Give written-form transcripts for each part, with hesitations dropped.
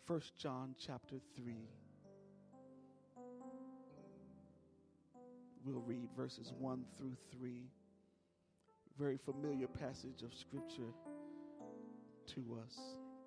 1 John chapter 3. We'll read verses 1 through 3. Very familiar passage of scripture to us.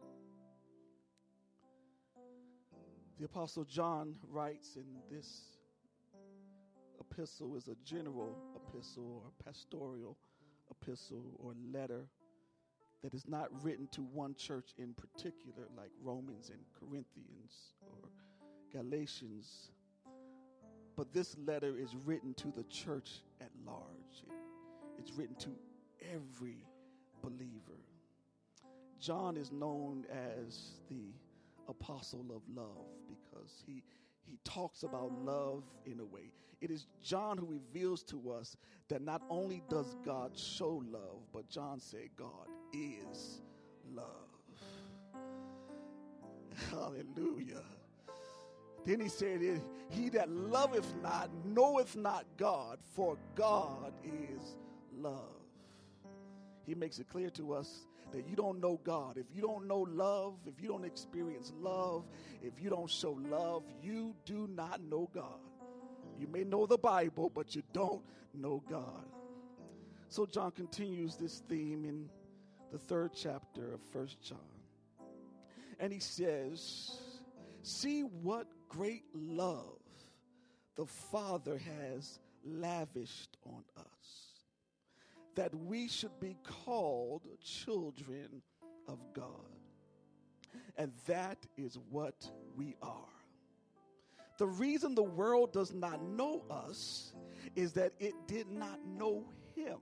The Apostle John writes, in this epistle is a general epistle or pastoral epistle or letter that is not written to one church in particular, like Romans and Corinthians or Galatians. But this letter is written to the church at large. It's written to every believer. John is known as the apostle of love because he talks about love in a way. It is John who reveals to us that not only does God show love, but John said God is love. Hallelujah. Then he said, he that loveth not knoweth not God, for God is love. He makes it clear to us that you don't know God. If you don't know love, if you don't experience love, if you don't show love, you do not know God. You may know the Bible, but you don't know God. So John continues this theme in the 3rd chapter of 1 John. And he says, see what great love the Father has lavished on us, that we should be called children of God. And that is what we are. The reason the world does not know us is that it did not know him.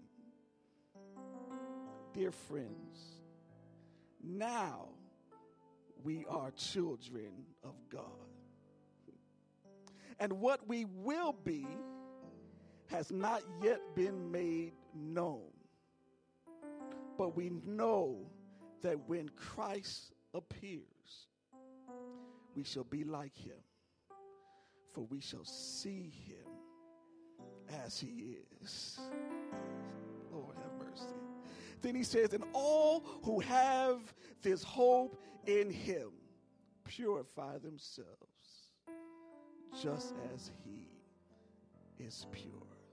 Dear friends, now we are children of God. And what we will be has not yet been made known. But we know that when Christ appears, we shall be like him, for we shall see him as he is. Lord have mercy. Then he says, and all who have this hope in him purify themselves just as he is pure.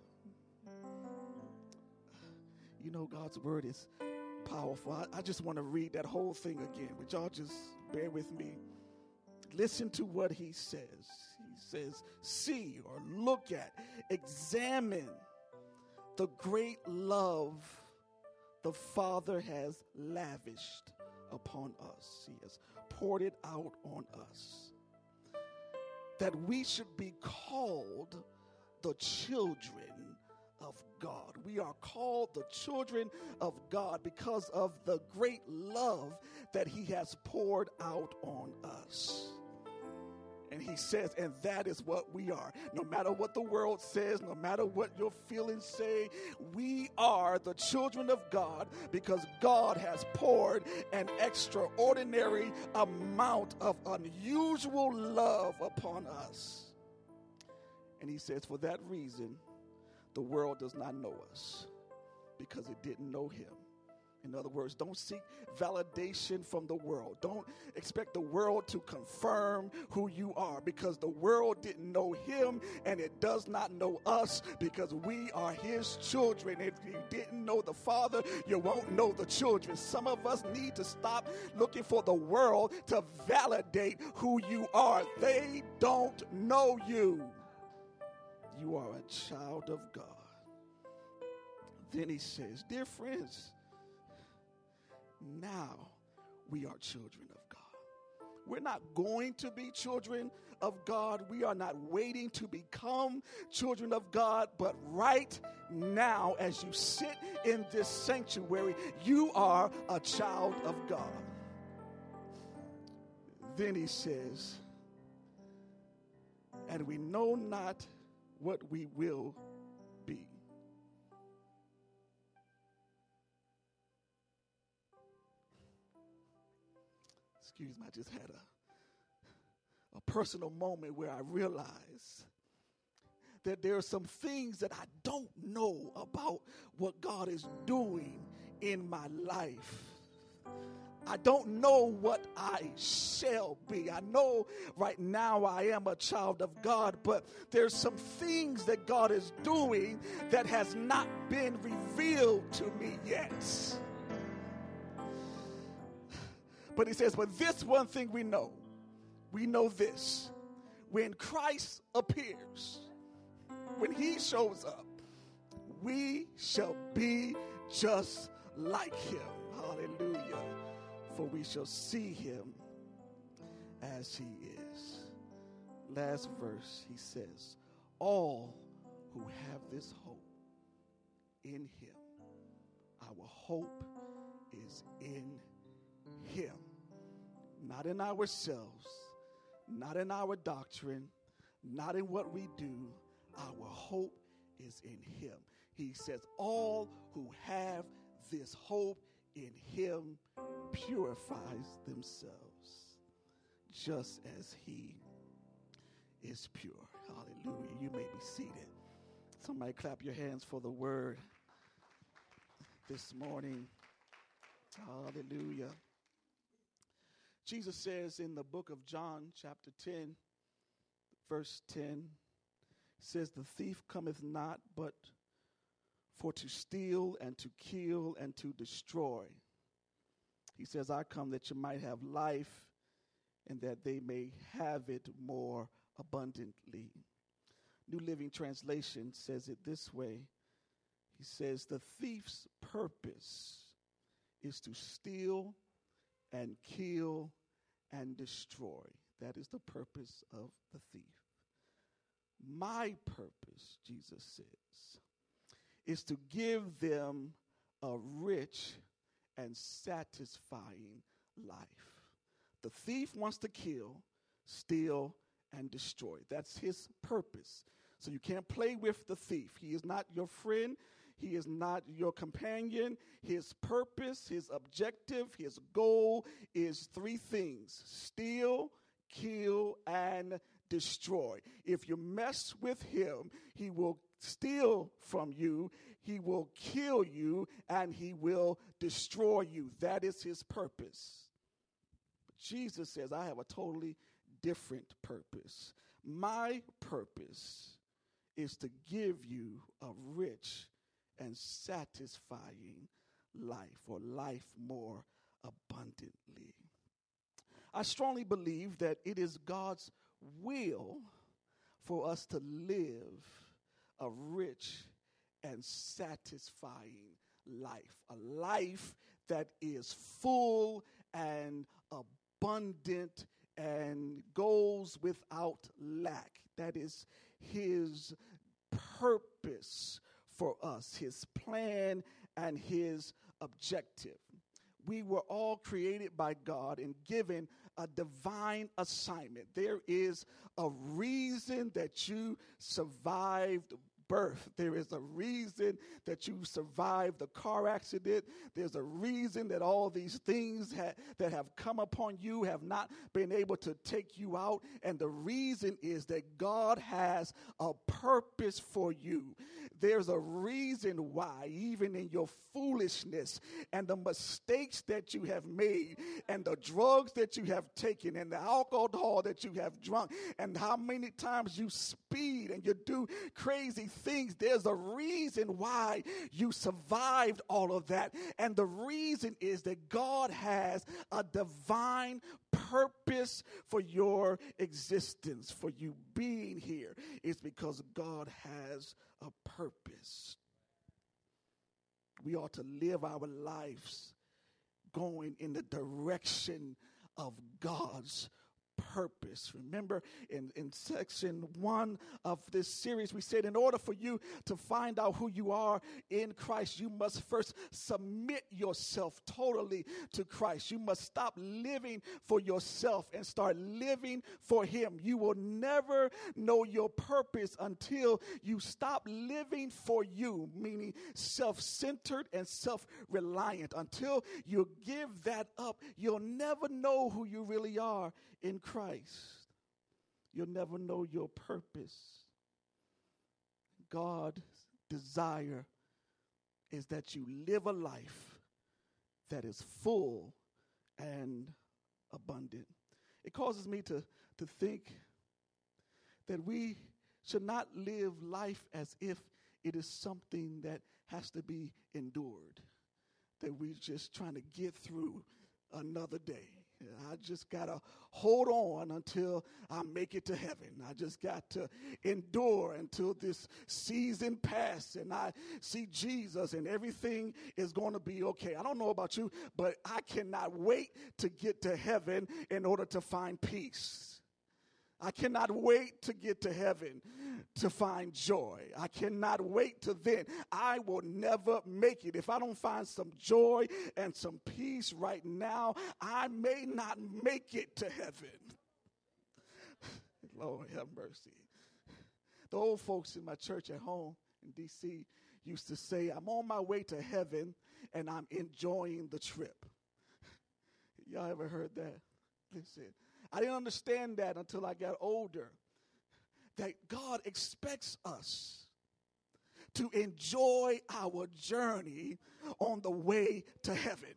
You know, God's word is powerful. I just want to read that whole thing again. Would y'all just bear with me? Listen to what he says. He says, see or look at, examine the great love the Father has lavished upon us. He has poured it out on us, that we should be called the children of God. We are called the children of God because of the great love that he has poured out on us. And he says, and that is what we are. No matter what the world says, no matter what your feelings say, we are the children of God because God has poured an extraordinary amount of unusual love upon us. And he says, for that reason, the world does not know us because it didn't know him. In other words, don't seek validation from the world. Don't expect the world to confirm who you are because the world didn't know him and it does not know us because we are his children. If you didn't know the Father, you won't know the children. Some of us need to stop looking for the world to validate who you are. They don't know you. You are a child of God. Then he says, dear friends, now we are children of God. We're not going to be children of God. We are not waiting to become children of God, but right now, as you sit in this sanctuary, you are a child of God. Then he says, and we know not what we will be. Excuse me, I just had a personal moment where I realized that there are some things that I don't know about what God is doing in my life. I don't know what I shall be. I know right now I am a child of God, but there's some things that God is doing that has not been revealed to me yet. But he says, but this one thing we know this. When Christ appears, when he shows up, we shall be just like him. Hallelujah. For we shall see him as he is. Last verse, he says, all who have this hope in him, our hope is in him. Not in ourselves, not in our doctrine, not in what we do. Our hope is in him. He says, all who have this hope in him purifies themselves just as he is pure. Hallelujah. You may be seated. Somebody clap your hands for the word this morning. Hallelujah. Jesus says in the book of John, chapter 10, verse 10, says, the thief cometh not but for to steal and to kill and to destroy. He says, I come that you might have life and that they may have it more abundantly. New Living Translation says it this way. He says, the thief's purpose is to steal and kill and destroy. That is the purpose of the thief. My purpose, Jesus says, is to give them a rich and satisfying life. The thief wants to kill, steal, and destroy. That's his purpose. So you can't play with the thief. He is not your friend. He is not your companion. His purpose, his objective, his goal is three things: steal, kill, and destroy. If you mess with him, he will steal from you, he will kill you, and he will destroy you. That is his purpose. But Jesus says, I have a totally different purpose. My purpose is to give you a rich and satisfying life, or life more abundantly. I strongly believe that it is God's will for us to live a rich and satisfying life, a life that is full and abundant and goes without lack. That is his purpose for us, his plan and his objective. We were all created by God and given a divine assignment. There is a reason that you survived birth. There is a reason that you survived the car accident. There's a reason that all these things that have come upon you have not been able to take you out. And the reason is that God has a purpose for you. There's a reason why, even in your foolishness and the mistakes that you have made and the drugs that you have taken and the alcohol that you have drunk and how many times you speed and you do crazy things, there's a reason why you survived all of that. And the reason is that God has a divine purpose for your existence, for you being here. It's because God has a purpose. We ought to live our lives going in the direction of God's purpose. Remember in section 1 of this series, we said in order for you to find out who you are in Christ, you must first submit yourself totally to Christ. You must stop living for yourself and start living for him. You will never know your purpose until you stop living for you, meaning self-centered and self-reliant. Until you give that up, you'll never know who you really are in Christ. You'll never know your purpose. God's desire is that you live a life that is full and abundant. It causes me to think that we should not live life as if it is something that has to be endured, that we're just trying to get through another day. I just got to hold on until I make it to heaven. I just got to endure until this season passes and I see Jesus and everything is going to be okay. I don't know about you, but I cannot wait to get to heaven in order to find peace. I cannot wait to get to heaven to find joy. I cannot wait to then. I will never make it. If I don't find some joy and some peace right now, I may not make it to heaven. Lord have mercy. The old folks in my church at home in D.C. used to say, I'm on my way to heaven and I'm enjoying the trip. Y'all ever heard that? Listen. I didn't understand that until I got older, that God expects us to enjoy our journey on the way to heaven.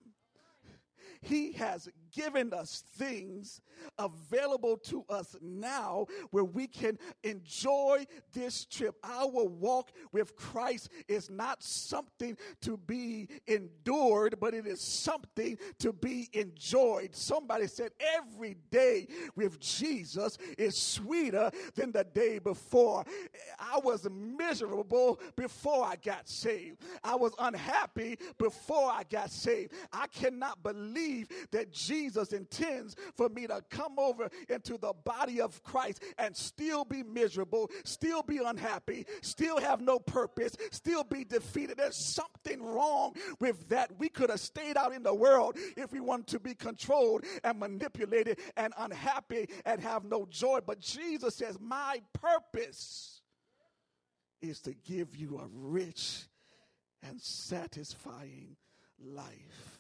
He has given us things available to us now where we can enjoy this trip. Our walk with Christ is not something to be endured, but it is something to be enjoyed. Somebody said every day with Jesus is sweeter than the day before. I was miserable before I got saved. I was unhappy before I got saved. I cannot believe that Jesus intends for me to come over into the body of Christ and still be miserable, still be unhappy, still have no purpose, still be defeated. There's something wrong with that. We could have stayed out in the world if we wanted to be controlled and manipulated and unhappy and have no joy. But Jesus says, my purpose is to give you a rich and satisfying life.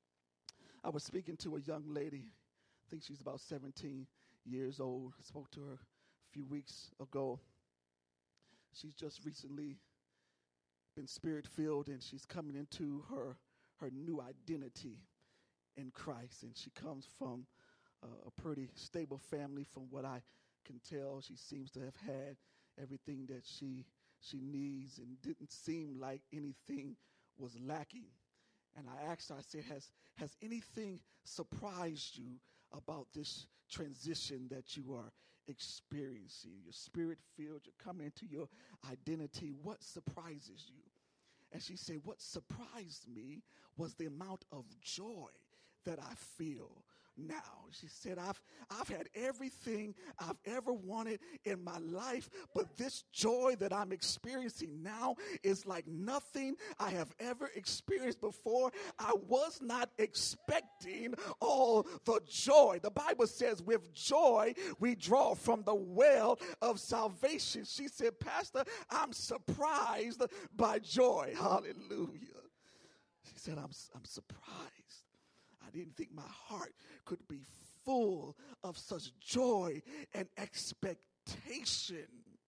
I was speaking to a young lady, I think she's about 17 years old. I spoke to her a few weeks ago. She's just recently been spirit-filled, and she's coming into her new identity in Christ. And she comes from a pretty stable family from what I can tell. She seems to have had everything that she needs and didn't seem like anything was lacking. And I asked her, I said, has anything surprised you about this transition that you are experiencing? You're spirit-filled, you're coming into your identity. What surprises you? And she said, what surprised me was the amount of joy that I feel now. She said, I've had everything I've ever wanted in my life, but this joy that I'm experiencing now is like nothing I have ever experienced before. I was not expecting all the joy. The Bible says with joy we draw from the well of salvation. She said, Pastor, I'm surprised by joy. Hallelujah. She said, I'm surprised. I didn't think my heart could be full of such joy and expectation.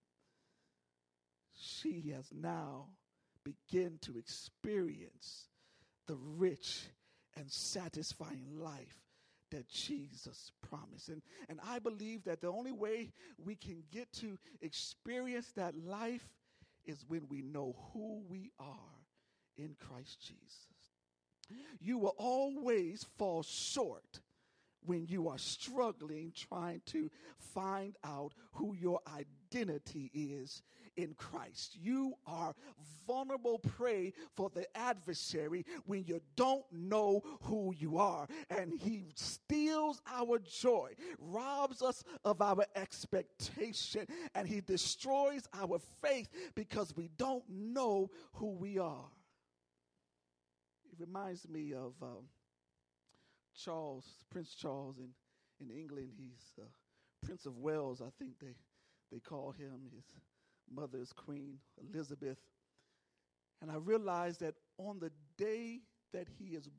She has now begun to experience the rich and satisfying life that Jesus promised. And I believe that the only way we can get to experience that life is when we know who we are in Christ Jesus. You will always fall short when you are struggling trying to find out who your identity is in Christ. You are vulnerable prey for the adversary when you don't know who you are. And he steals our joy, robs us of our expectation, and he destroys our faith because we don't know who we are. It reminds me of Prince Charles in England. He's Prince of Wales, I think they call him. His mother is Queen Elizabeth. And I realized that on the day that he is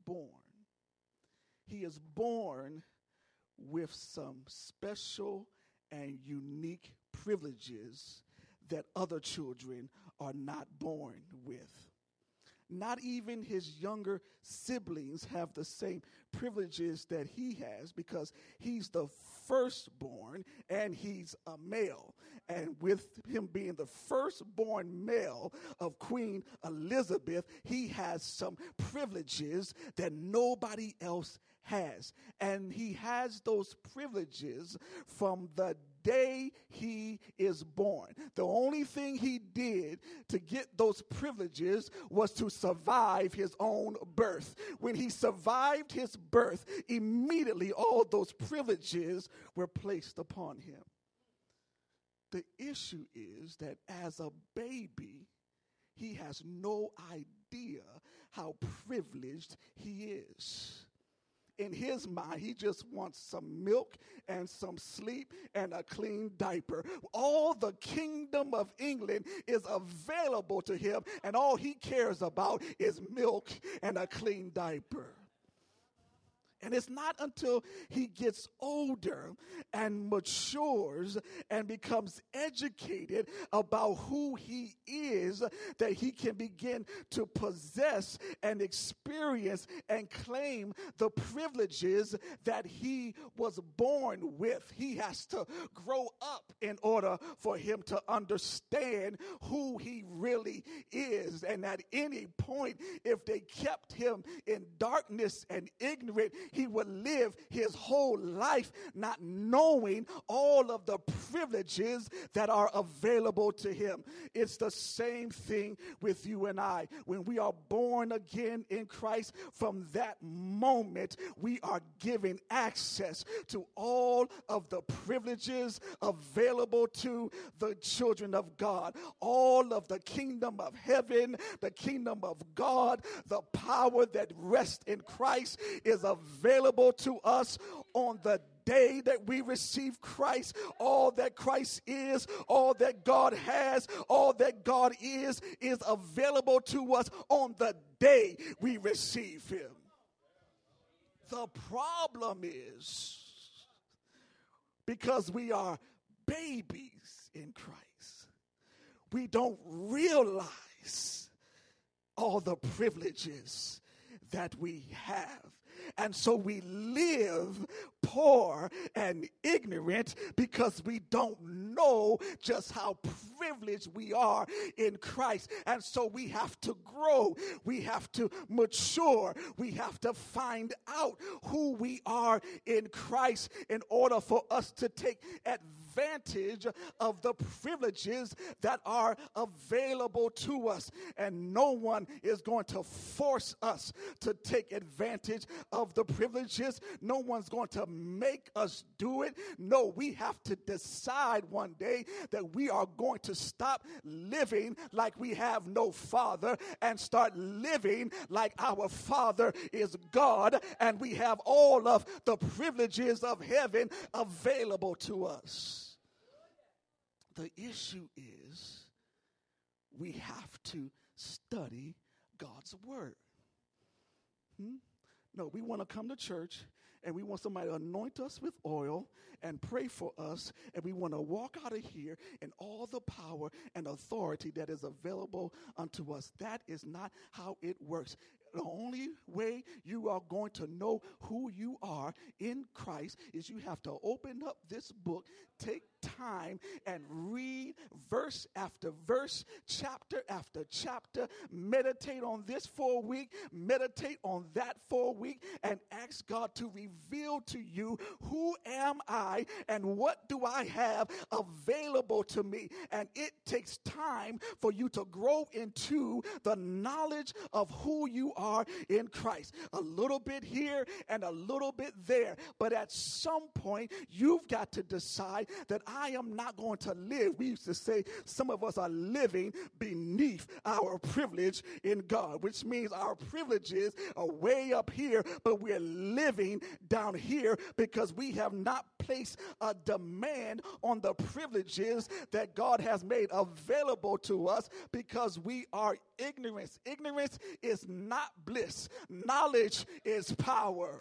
born with some special and unique privileges that other children are not born with. Not even his younger siblings have the same privileges that he has because he's the firstborn and he's a male. And with him being the firstborn male of Queen Elizabeth, he has some privileges that nobody else has. And he has those privileges from the day he is born. The only thing he did to get those privileges was to survive his own birth. When he survived his birth, immediately all those privileges were placed upon him. The issue is that as a baby, he has no idea how privileged he is. In his mind, he just wants some milk and some sleep and a clean diaper. All the kingdom of England is available to him, and all he cares about is milk and a clean diaper. And it's not until he gets older and matures and becomes educated about who he is that he can begin to possess and experience and claim the privileges that he was born with. He has to grow up in order for him to understand who he really is. And at any point, if they kept him in darkness and ignorant, he would live his whole life not knowing all of the privileges that are available to him. It's the same thing with you and I. When we are born again in Christ, from that moment, we are given access to all of the privileges available to the children of God. All of the kingdom of heaven, the kingdom of God, the power that rests in Christ is available to us on the day that we receive Christ. All that Christ is, all that God has, all that God is available to us on the day we receive him. The problem is, because we are babies in Christ, we don't realize all the privileges that we have. And so we live poor and ignorant because we don't know just how privileged we are in Christ. And so we have to grow. We have to mature. We have to find out who we are in Christ in order for us to take advantage of the privileges that are available to us. And no one is going to force us to take advantage of the privileges. No one's going to make us do it. No, we have to decide one day that we are going to stop living like we have no father and start living like our Father is God, and we have all of the privileges of heaven available to us. The issue is we have to study God's word. No, we want to come to church and we want somebody to anoint us with oil and pray for us, and we want to walk out of here in all the power and authority that is available unto us. That is not how it works. The only way you are going to know who you are in Christ is you have to open up this book, take time, and read verse after verse, chapter after chapter, meditate on this for a week, meditate on that for a week, and ask God to reveal to you, who am I and what do I have available to me? And it takes time for you to grow into the knowledge of who you are in Christ. A little bit here and a little bit there. But at some point, you've got to decide that I am not going to live. We used to say some of us are living beneath our privilege in God, which means our privileges are way up here, but we're living down here because we have not placed a demand on the privileges that God has made available to us because we are ignorant. Ignorance is not bliss. Knowledge is power.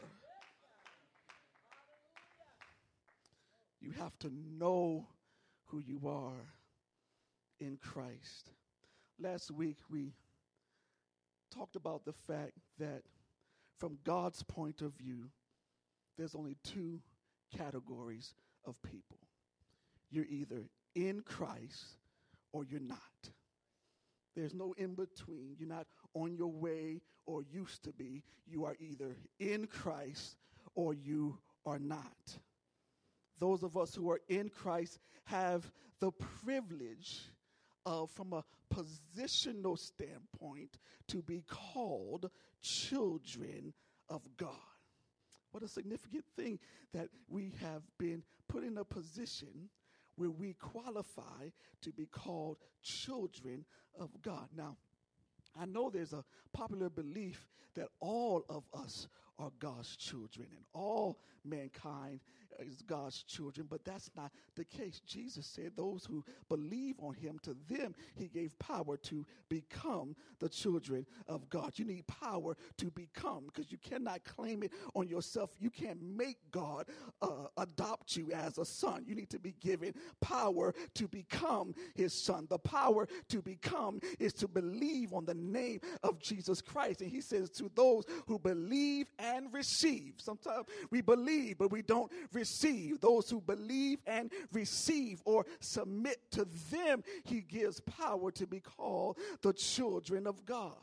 You have to know who you are in Christ. Last week we talked about the fact that from God's point of view, there's only two categories of people. You're either in Christ or you're not. There's no in between. You're not on your way or used to be. You are either in Christ or you are not. Those of us who are in Christ have the privilege of, from a positional standpoint, to be called children of God. What a significant thing that we have been put in a position where we qualify to be called children of God. Now, I know there's a popular belief that all of us are God's children and all mankind is God's children, but that's not the case. Jesus said those who believe on him, to them he gave power to become the children of God. You need power to become, because you cannot claim it on yourself. You can't make God adopt you as a son. You need to be given power to become his son. The power to become is to believe on the name of Jesus Christ. And he says to those who believe and receive. Sometimes we believe, but we don't receive. Those who believe and receive or submit, to them he gives power to be called the children of God.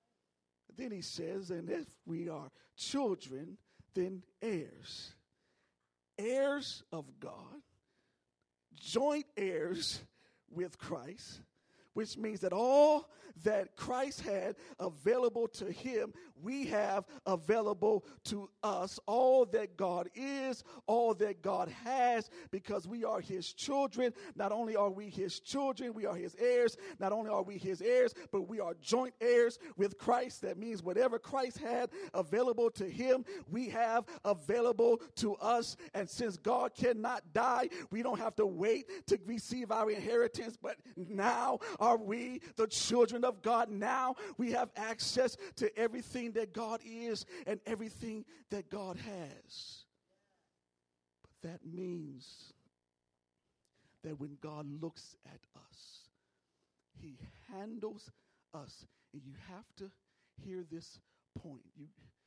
Then he says, and if we are children, then heirs. Heirs of God, joint heirs with Christ, which means that all that Christ had available to him, we have available to us. All that God is, all that God has, because we are his children. Not only are we his children, we are his heirs. Not only are we his heirs, but we are joint heirs with Christ. That means whatever Christ had available to him, we have available to us. And since God cannot die, we don't have to wait to receive our inheritance, but now are we the children of God. Now we have access to everything that God is and everything that God has. But that means that when God looks at us, he handles us. And you have to hear this point. You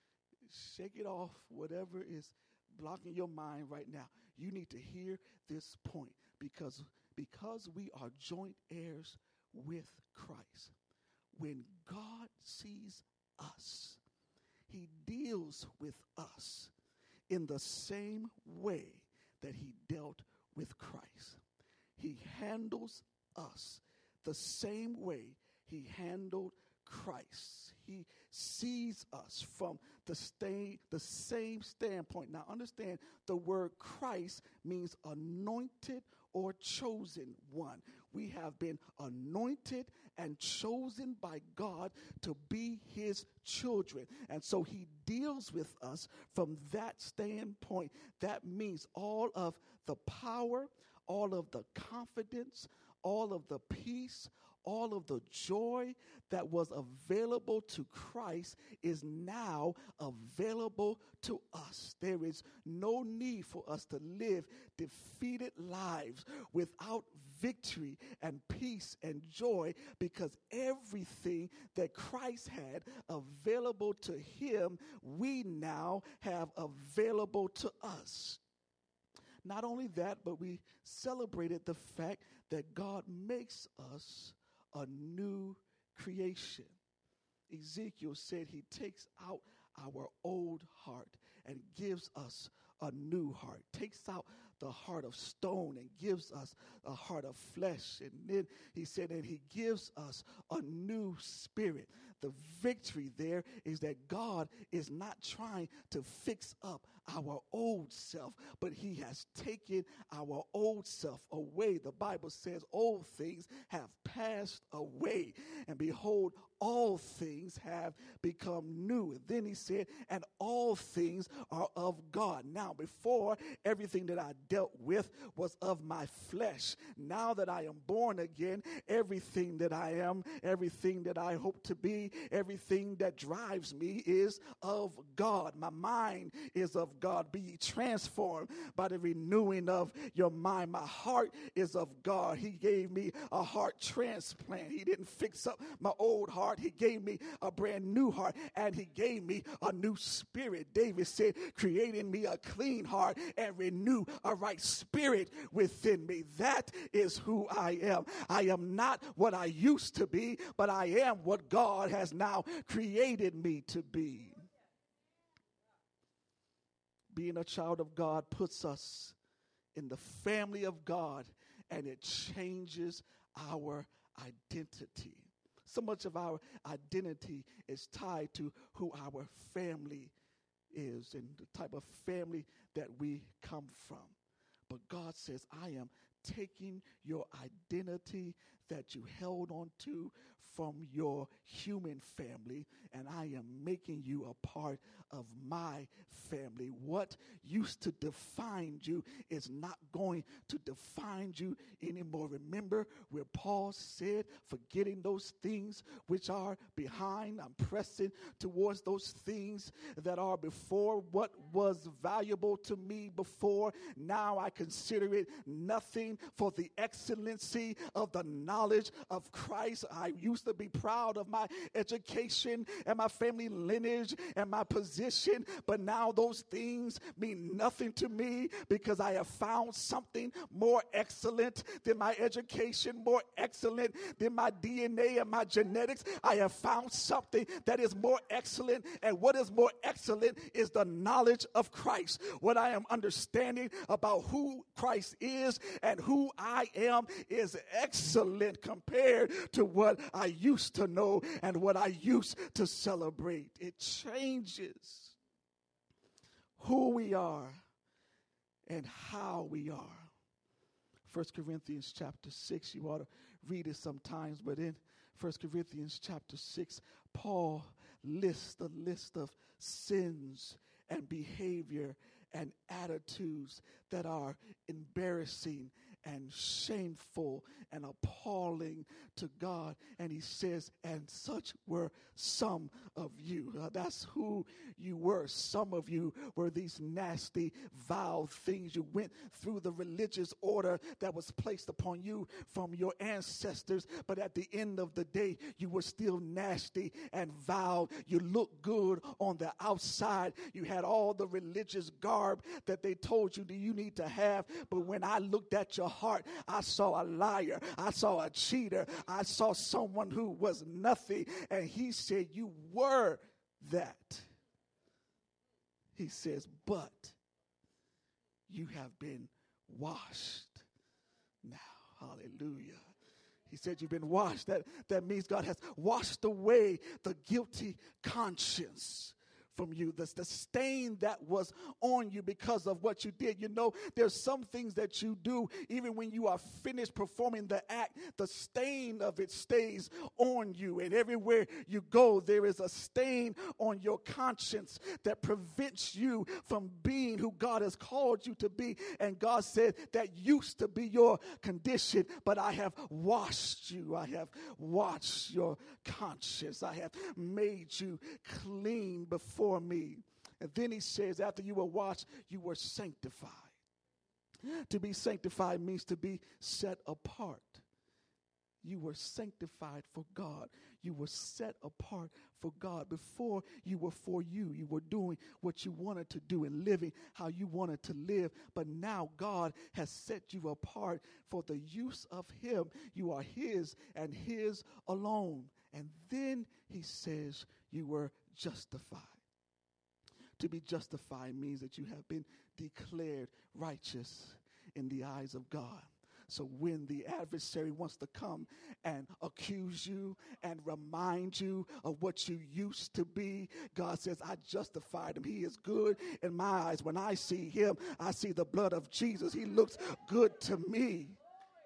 shake it off, whatever is blocking your mind right now. You need to hear this point, because we are joint heirs with Christ. When God sees us, he deals with us in the same way that he dealt with Christ. He handles us the same way he handled Christ. He sees us from the same standpoint. Now understand, the word Christ means anointed or chosen one. We have been anointed and chosen by God to be his children. And so he deals with us from that standpoint. That means all of the power, all of the confidence, all of the peace, all of the joy that was available to Christ is now available to us. There is no need for us to live defeated lives without victory and peace and joy, because everything that Christ had available to him, we now have available to us. Not only that, but we celebrated the fact that God makes us a new creation. Ezekiel said he takes out our old heart and gives us a new heart, takes out the heart of stone and gives us a heart of flesh. And then he said that he gives us a new spirit. The victory there is that God is not trying to fix up our old self, but he has taken our old self away. The Bible says old things have passed away, and behold, all things have become new. And then he said, and all things are of God. Now, before, everything that I dealt with was of my flesh. Now that I am born again, everything that I am, everything that I hope to be, everything that drives me is of God. My mind is of God. Be ye transformed by the renewing of your mind. My heart is of God. He gave me a heart transplant. He didn't fix up my old heart. heart. He gave me a brand new heart, and he gave me a new spirit. David said, create in me a clean heart and renew a right spirit within me. That is who I am. I am not what I used to be, but I am what God has now created me to be. Being a child of God puts us in the family of God, and it changes our identity. So much of our identity is tied to who our family is and the type of family that we come from. But God says, I am taking your identity that you held on to from your human family, and I am making you a part of my family. What used to define you is not going to define you anymore. Remember where Paul said, forgetting those things which are behind, I'm pressing towards those things that are before. What was valuable to me before, now I consider it nothing for the excellency of the knowledge of Christ. I used to be proud of my education and my family lineage and my position, but now those things mean nothing to me because I have found something more excellent than my education, more excellent than my DNA and my genetics. I have found something that is more excellent, and what is more excellent is the knowledge of Christ. What I am understanding about who Christ is and who I am is excellent compared to what I used to know and what I used to celebrate. It changes who we are and how we are. 1 Corinthians chapter 6, you ought to read it sometimes, but in 1 Corinthians chapter 6, Paul lists a list of sins and behavior and attitudes that are embarrassing and shameful and appalling to God. And he says, and such were some of you. That's who you were. Some of you were these nasty, vile things. You went through the religious order that was placed upon you from your ancestors, but at the end of the day, you were still nasty and vile. You looked good on the outside. You had all the religious garb that they told you that you need to have, but when I looked at your heart, I saw a liar. I saw a cheater. I saw someone who was nothing. And he said, you were that. He says, but you have been washed now. Hallelujah. He said you've been washed. That means God has washed away the guilty conscience from you, the stain that was on you because of what you did. You know, there's some things that you do, even when you are finished performing the act, the stain of it stays on you. And everywhere you go, there is a stain on your conscience that prevents you from being who God has called you to be. And God said that used to be your condition, but I have washed you. I have washed your conscience. I have made you clean before me. And then he says, after you were washed, you were sanctified. To be sanctified means to be set apart. You were sanctified for God. You were set apart for God. Before, you were for you. You were doing what you wanted to do and living how you wanted to live. But now God has set you apart for the use of him. You are his and his alone. And then he says you were justified. To be justified means that you have been declared righteous in the eyes of God. So when the adversary wants to come and accuse you and remind you of what you used to be, God says, I justified him. He is good in my eyes. When I see him, I see the blood of Jesus. He looks good to me.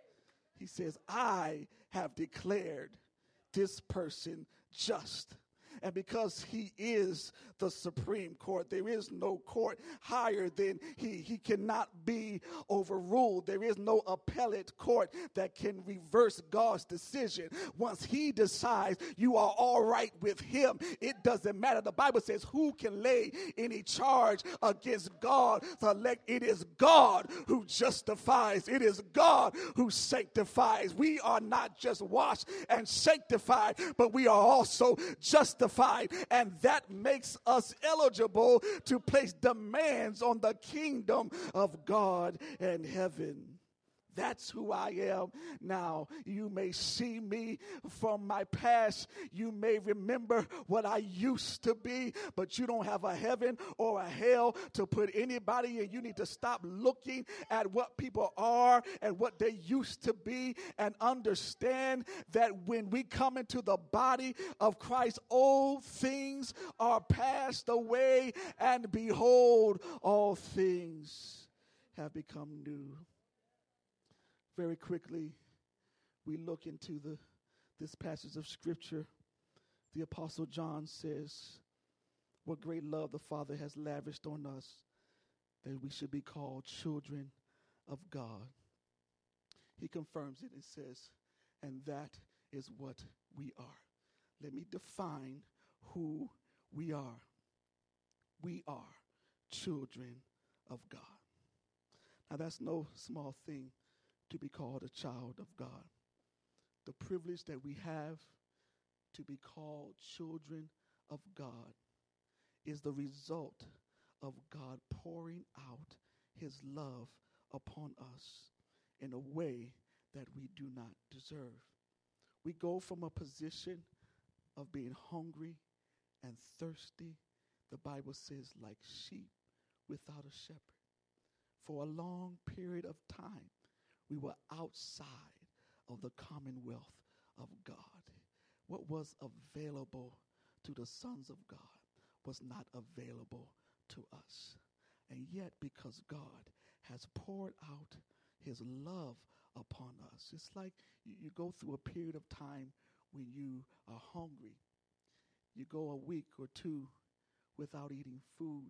He says, I have declared this person just. And because he is the Supreme Court, there is no court higher than he. He cannot be overruled. There is no appellate court that can reverse God's decision. Once he decides you are all right with him, it doesn't matter. The Bible says, who can lay any charge against God? So it is God who justifies. It is God who sanctifies. We are not just washed and sanctified, but we are also justified. And that makes us eligible to place demands on the kingdom of God and heaven. That's who I am now. You may see me from my past. You may remember what I used to be, but you don't have a heaven or a hell to put anybody in. You need to stop looking at what people are and what they used to be and understand that when we come into the body of Christ, old things are passed away, and behold, all things have become new. Very quickly, we look into this passage of Scripture. The Apostle John says, what great love the Father has lavished on us, that we should be called children of God. He confirms it and says, and that is what we are. Let me define who we are. We are children of God. Now, that's no small thing to be called a child of God. The privilege that we have to be called children of God is the result of God pouring out his love upon us in a way that we do not deserve. We go from a position of being hungry and thirsty, the Bible says, like sheep without a shepherd. For a long period of time, we were outside of the commonwealth of God. What was available to the sons of God was not available to us. And yet, because God has poured out his love upon us, it's like you go through a period of time when you are hungry. You go a week or two without eating food.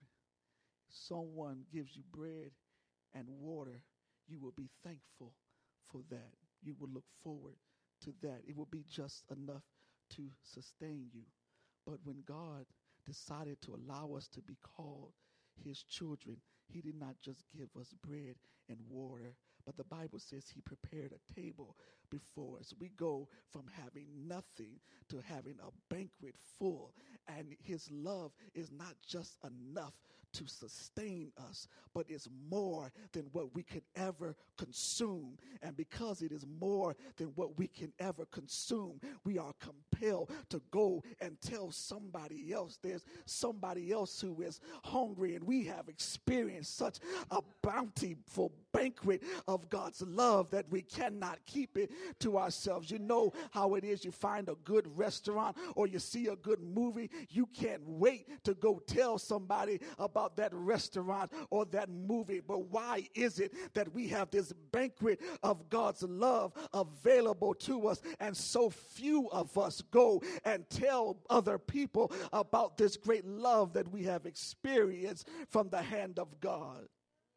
Someone gives you bread and water. You will be thankful for that. You will look forward to that. It will be just enough to sustain you. But when God decided to allow us to be called his children, he did not just give us bread and water, but the Bible says he prepared a table before us. We go from having nothing to having a banquet full. And his love is not just enough to sustain us, but it's more than what we could ever consume. And because it is more than what we can ever consume, we are compelled to go and tell somebody else. There's somebody else who is hungry, and we have experienced such a bountiful banquet of God's love that we cannot keep it to ourselves. You know how it is. You find a good restaurant or you see a good movie. You can't wait to go tell somebody about that restaurant or that movie. But why is it that we have this banquet of God's love available to us, and so few of us go and tell other people about this great love that we have experienced from the hand of God?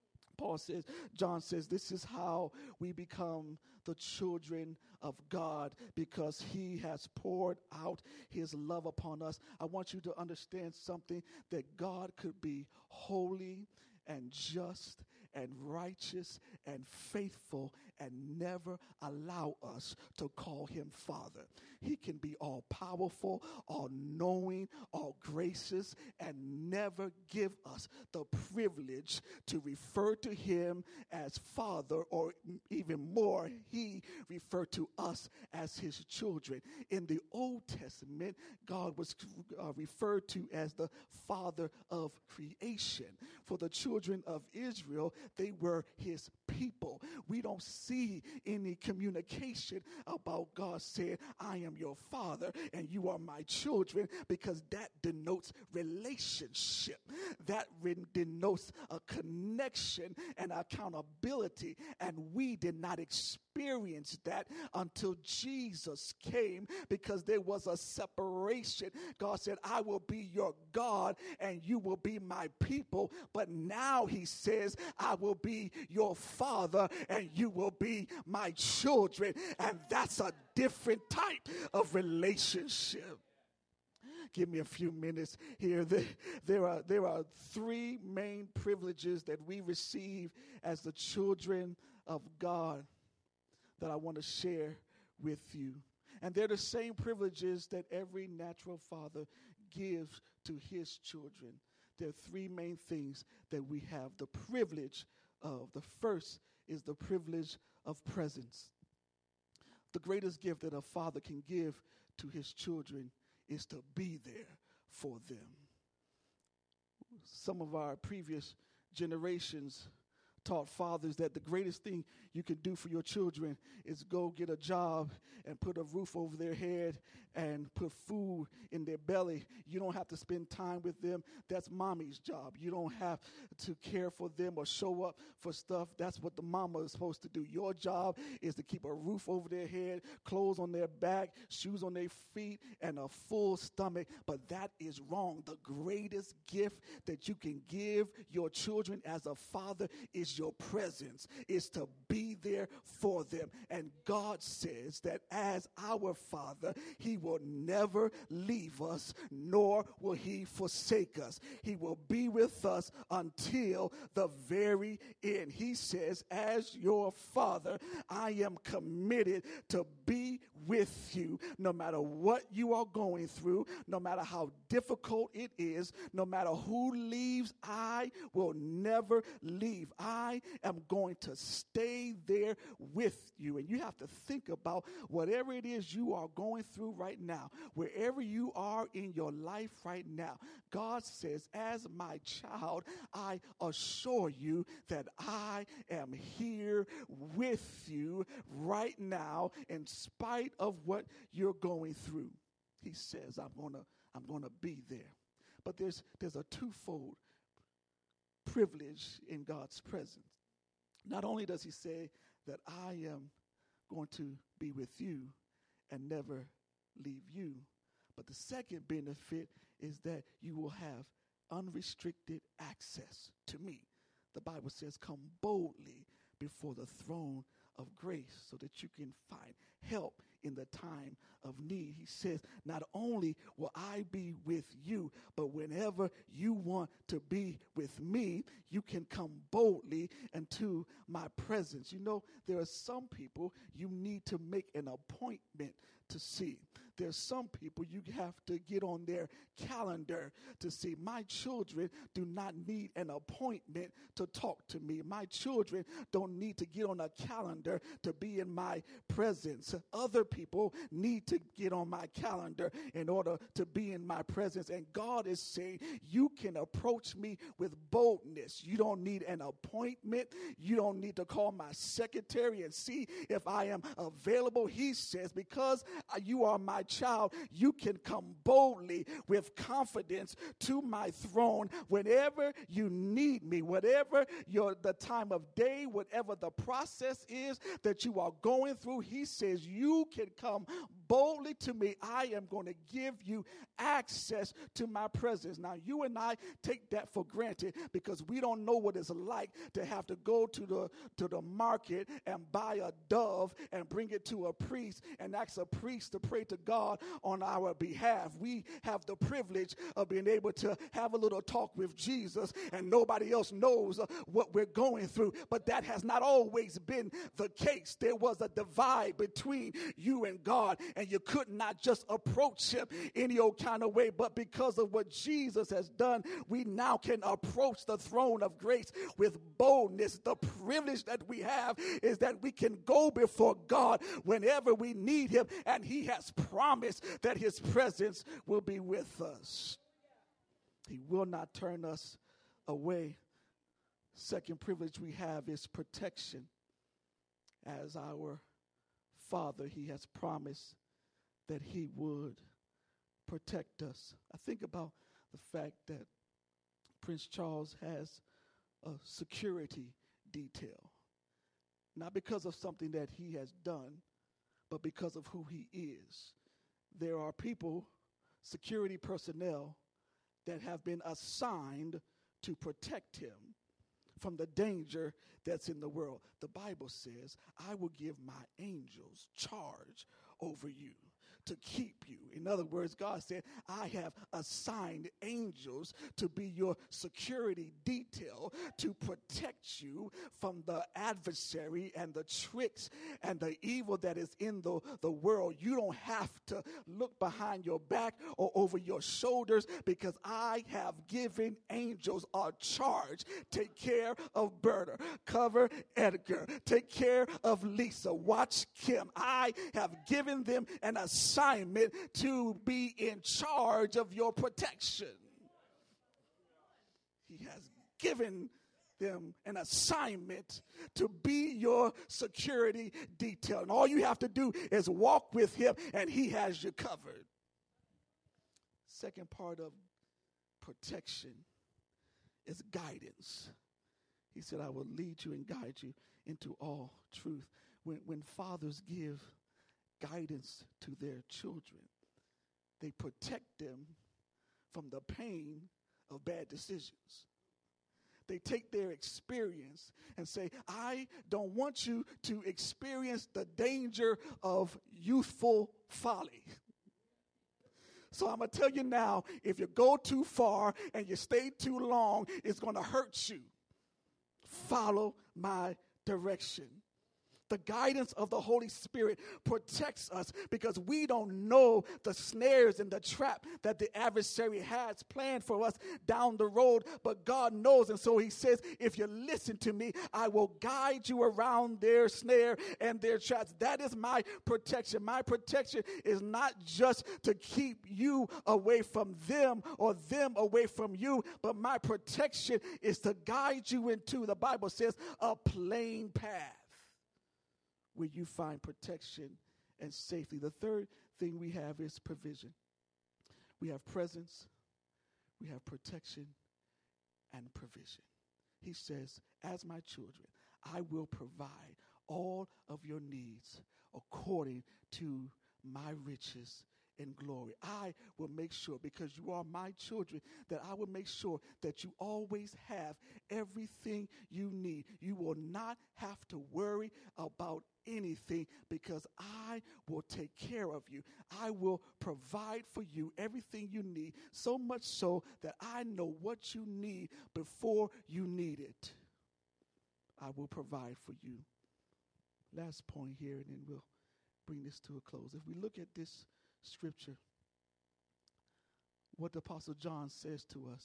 John says, this is how we become the children of God, because he has poured out his love upon us. I want you to understand something, that God could be holy and just and righteous and faithful and never allow us to call him Father. He can be all powerful, all knowing, all gracious, and never give us the privilege to refer to him as Father, or even more, he referred to us as his children. In the Old Testament, God was referred to as the Father of creation. For the children of Israel, they were his people. We don't see any communication about God saying, I am your father and you are my children, because that denotes relationship. That denotes a connection and accountability. And we did not experience that until Jesus came, because there was a separation. God said, I will be your God and you will be my people. But now he says, I will be your father and you will be my children. And that's a different type of relationship. Give me a few minutes here. There are three main privileges that we receive as the children of God that I want to share with you. And they're the same privileges that every natural father gives to his children. There are three main things that we have the privilege of. The first is the privilege of presence. The greatest gift that a father can give to his children is to be there for them. Some of our previous generations taught fathers that the greatest thing you can do for your children is go get a job and put a roof over their head and put food in their belly. You don't have to spend time with them. That's mommy's job. You don't have to care for them or show up for stuff. That's what the mama is supposed to do. Your job is to keep a roof over their head, clothes on their back, shoes on their feet, and a full stomach. But that is wrong. The greatest gift that you can give your children as a father is your presence, is to be there for them. And God says that as our Father, he will never leave us, nor will he forsake us. He will be with us until the very end. He says, as your Father, I am committed to be with you no matter what you are going through, no matter how difficult it is, no matter who leaves, I will never leave. I am going to stay there with you. And you have to think about whatever it is you are going through right now, wherever you are in your life right now. God says, as my child, I assure you that I am here with you right now in spite of what you're going through. He says, I'm gonna be there. But there's a twofold privilege in God's presence. Not only does he say that I am going to be with you and never leave you, but the second benefit is that you will have unrestricted access to me. The Bible says, come boldly before the throne of grace so that you can find help in the time of need. He says, not only will I be with you, but whenever you want to be with me, you can come boldly into my presence. You know, there are some people you need to make an appointment to see. There's some people you have to get on their calendar to see. My children do not need an appointment to talk to me. My children don't need to get on a calendar to be in my presence. Other people need to get on my calendar in order to be in my presence. And God is saying, you can approach me with boldness. You don't need an appointment. You don't need to call my secretary and see if I am available. He says, because you are my child, you can come boldly with confidence to my throne whenever you need me, whatever the time of day, whatever the process is that you are going through. He says you can come boldly to me. I am going to give you access to my presence. Now, you and I take that for granted because we don't know what it's like to have to go to the market and buy a dove and bring it to a priest and ask a priest to pray to God on our behalf. We have the privilege of being able to have a little talk with Jesus, and nobody else knows what we're going through. But that has not always been the case. There was a divide between you and God, and you could not just approach him any old kind of way. But because of what Jesus has done, we now can approach the throne of grace with boldness. The privilege that we have is that we can go before God whenever we need him, and he has promised that his presence will be with us. He will not turn us away. Second privilege we have is protection. As our Father, he has promised that he would protect us. I think about the fact that Prince Charles has a security detail. not because of something that he has done, but because of who he is. There are people, security personnel, that have been assigned to protect him from the danger that's in the world. The Bible says, I will give my angels charge over you to keep you. In other words, God said, I have assigned angels to be your security detail to protect you from the adversary and the tricks and the evil that is in the world. You don't have to look behind your back or over your shoulders, because I have given angels a charge. Take care of Berta. Cover Edgar. Take care of Lisa. Watch Kim. I have given them an assignment to be in charge of your protection. He has given them an assignment to be your security detail. And all you have to do is walk with him, and he has you covered. Second part of protection is guidance. He said, I will lead you and guide you into all truth. When fathers give guidance to their children, they protect them from the pain of bad decisions. They take their experience and say, I don't want you to experience the danger of youthful folly. So I'm going to tell you now, if you go too far and you stay too long, it's going to hurt you. Follow my direction. The guidance of the Holy Spirit protects us, because we don't know the snares and the trap that the adversary has planned for us down the road, but God knows. And so he says, if you listen to me, I will guide you around their snare and their traps. That is my protection. My protection is not just to keep you away from them or them away from you, but my protection is to guide you into, the Bible says, a plain path where you find protection and safety. The third thing we have is provision. We have presence, we have protection, and provision. He says, as my children, I will provide all of your needs according to my riches and glory. I will make sure, because you are my children, that I will make sure that you always have everything you need. You will not have to worry about anything, because I will take care of you. I will provide for you everything you need, so much so that I know what you need before you need it. I will provide for you. Last point here, and then we'll bring this to a close. If we look at this scripture, what the Apostle John says to us,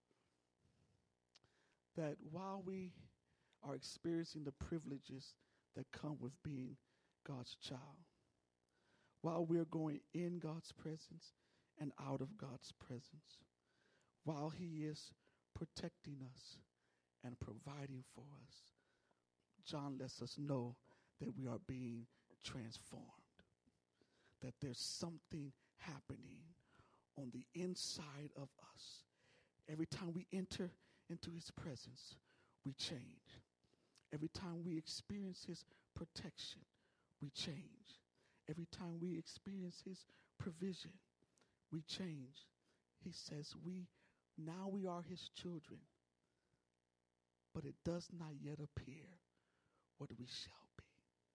that while we are experiencing the privileges that come with being God's child, while we're going in God's presence and out of God's presence, while he is protecting us and providing for us, John lets us know that we are being transformed, that there's something happening on the inside of us. Every time we enter into his presence, we change. Every time we experience his protection, we change. Every time we experience his provision, we change. He says we are his children, but it does not yet appear what we shall be.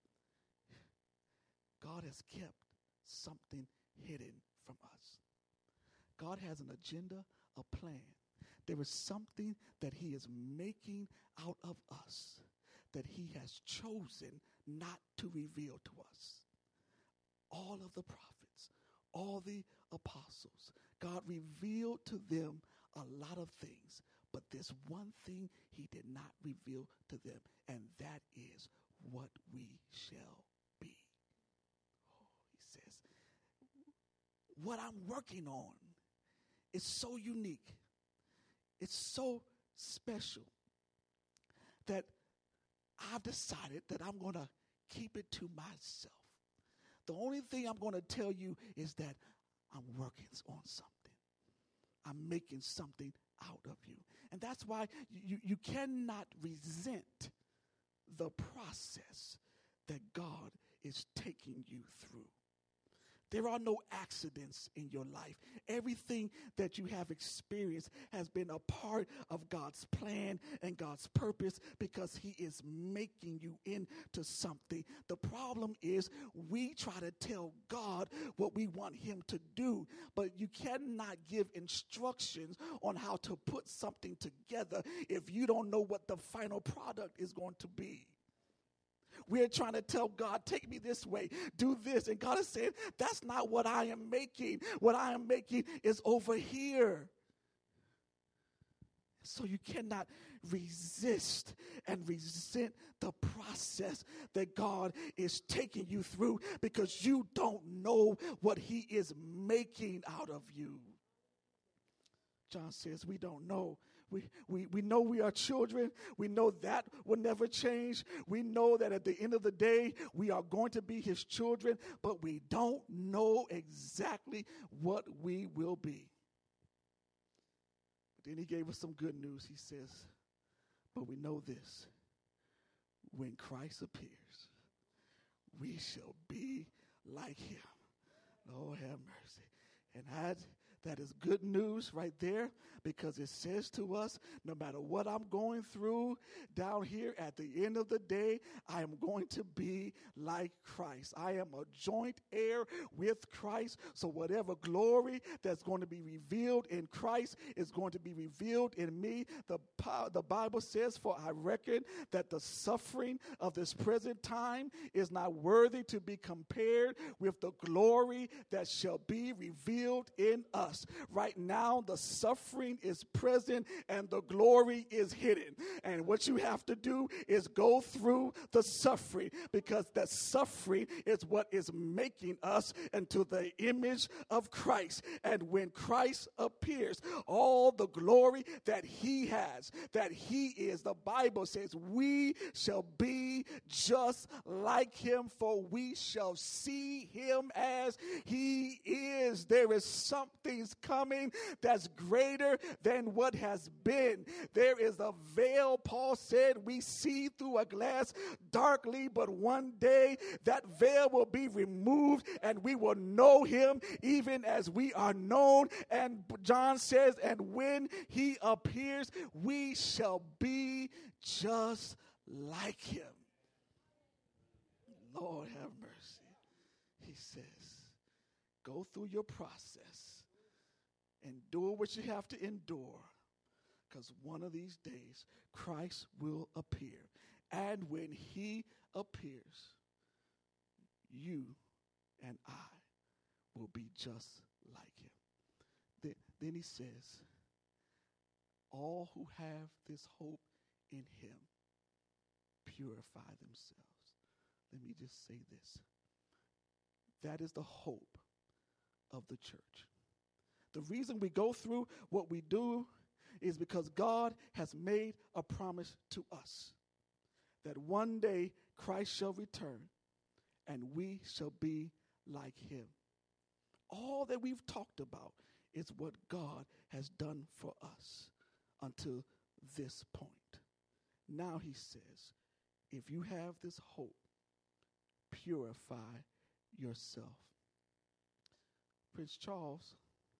God has kept something hidden from us. God has an agenda, a plan. There is something that he is making out of us that he has chosen not to reveal to us. All of the prophets, all the apostles, God revealed to them a lot of things, but there's one thing he did not reveal to them, and that is what we shall be. He says, what I'm working on is so unique. It's so special that I've decided that I'm going to keep it to myself. The only thing I'm going to tell you is that I'm working on something. I'm making something out of you. And that's why you cannot resent the process that God is taking you through. There are no accidents in your life. Everything that you have experienced has been a part of God's plan and God's purpose because he is making you into something. The problem is we try to tell God what we want him to do, but you cannot give instructions on how to put something together if you don't know what the final product is going to be. We're trying to tell God, take me this way, do this. And God is saying, that's not what I am making. What I am making is over here. So you cannot resist and resent the process that God is taking you through because you don't know what he is making out of you. John says we don't know. We know we are children. We know that will never change. We know that at the end of the day, we are going to be his children, but we don't know exactly what we will be. But then he gave us some good news. He says, but we know this. When Christ appears, we shall be like him. Lord have mercy. And that is good news right there because it says to us, no matter what I'm going through down here, at the end of the day, I am going to be like Christ. I am a joint heir with Christ. So whatever glory that's going to be revealed in Christ is going to be revealed in me. The Bible says, for I reckon that the suffering of this present time is not worthy to be compared with the glory that shall be revealed in us. Right now, the suffering is present and the glory is hidden. And what you have to do is go through the suffering because that suffering is what is making us into the image of Christ. And when Christ appears, all the glory that he has, that he is, the Bible says, we shall be just like him, for we shall see him as he is. There is something coming that's greater than what has been. There is a veil, Paul said, we see through a glass darkly, but one day that veil will be removed and we will know him even as we are known. And John says, and when he appears, we shall be just like him. Lord have mercy. He says, go through your process. Endure what you have to endure, because one of these days Christ will appear. And when he appears, you and I will be just like him. Then he says, all who have this hope in him purify themselves. Let me just say this. That is the hope of the church. The reason we go through what we do is because God has made a promise to us that one day Christ shall return and we shall be like him. All that we've talked about is what God has done for us until this point. Now he says, if you have this hope, purify yourself. Prince Charles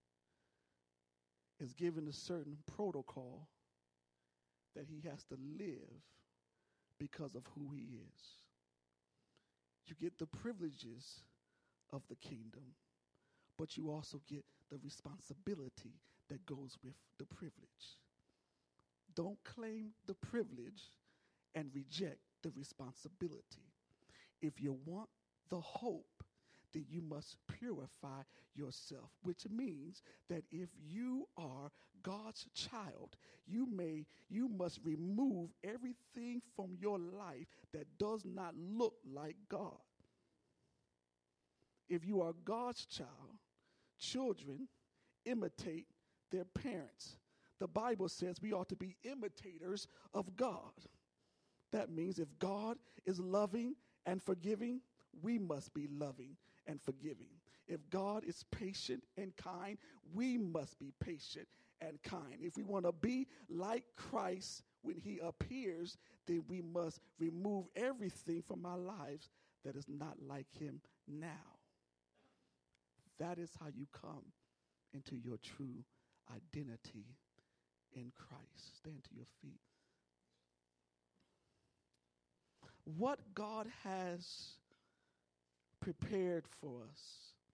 is given a certain protocol that he has to live because of who he is. You get the privileges of the kingdom, but you also get the responsibility that goes with the privilege. Don't claim the privilege and reject the responsibility. If you want the hope, then you must purify yourself, which means that if you are God's child, you must remove everything from your life that does not look like God. If you are God's child, children imitate their parents. The Bible says we ought to be imitators of God. That means if God is loving and forgiving, we must be loving and forgiving. If God is patient and kind, we must be patient and kind. If we want to be like Christ when he appears, then we must remove everything from our lives that is not like him now. That is how you come into your true identity in Christ. Stand to your feet. What God has prepared for us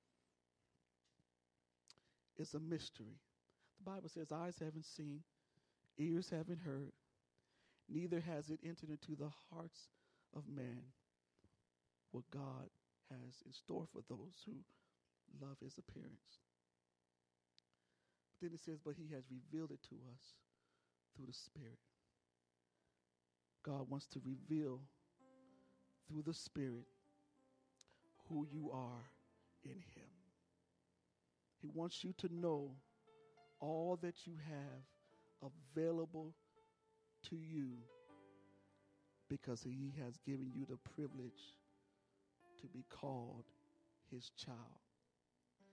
is a mystery. The Bible says, eyes haven't seen, ears haven't heard, neither has it entered into the hearts of man what God has in store for those who love his appearance. But then it says, but he has revealed it to us through the Spirit. God wants to reveal through the Spirit who you are in him. He wants you to know all that you have available to you because he has given you the privilege to be called his child.